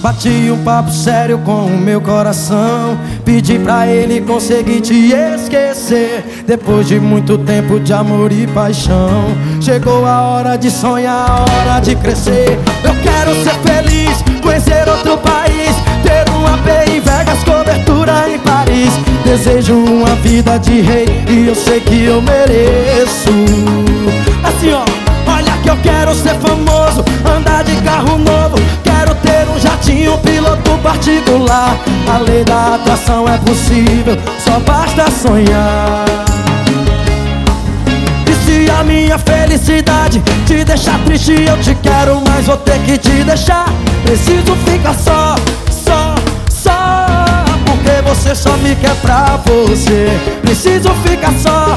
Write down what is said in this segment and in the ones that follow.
Bati um papo sério com o meu coração, pedi pra ele conseguir te esquecer. Depois de muito tempo de amor e paixão, chegou a hora de sonhar, a hora de crescer. Eu quero ser feliz, conhecer outro país, ter um AP em Vegas, cobertura em Paris. Desejo uma vida de rei e eu sei que eu mereço. Assim ó, olha que eu quero ser famoso, andar de carro novo, quero ter um jatinho, piloto particular. A lei da atração é possível, só basta sonhar. E se a minha felicidade te deixar triste, eu te quero, mas vou ter que te deixar. Preciso ficar só, porque você só me quer pra você. Preciso ficar só,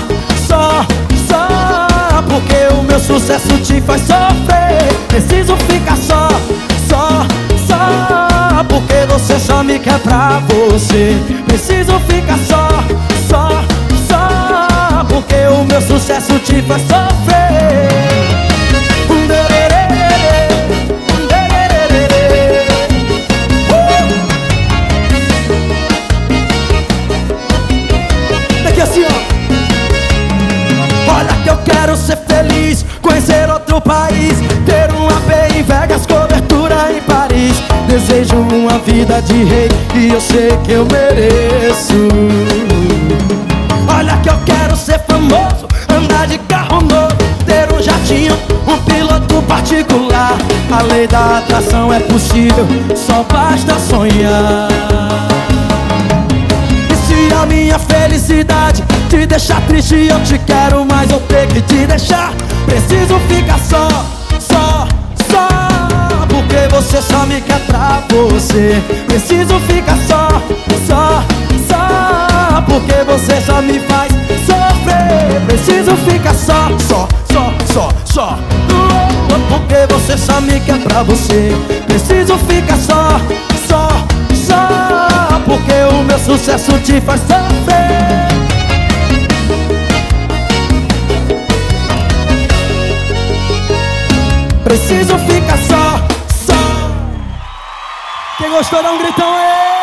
porque o meu sucesso te faz sofrer. Preciso ficar só, porque você só me quer pra você. Preciso ficar só, porque o meu sucesso te faz sofrer. Daqui assim ó. Olha que eu quero ser feliz, conhecer outro país, ter um AP em Vegas, cobertura em Paris. Desejo uma vida de rei e eu sei que eu mereço. Olha que eu quero ser famoso, andar de carro novo, ter um jatinho, um piloto particular. A lei da atração é possível, só basta sonhar. E se a minha felicidade te deixar triste, eu te quero, mas eu tenho que te deixar. Preciso ficar só, porque você só me quer pra você. Preciso ficar só, porque você só me faz sofrer. Preciso ficar só, porque você só me quer pra você. Preciso ficar só, porque o meu sucesso te faz sofrer. Preciso ficar só. Quem gostou dá um gritão aí.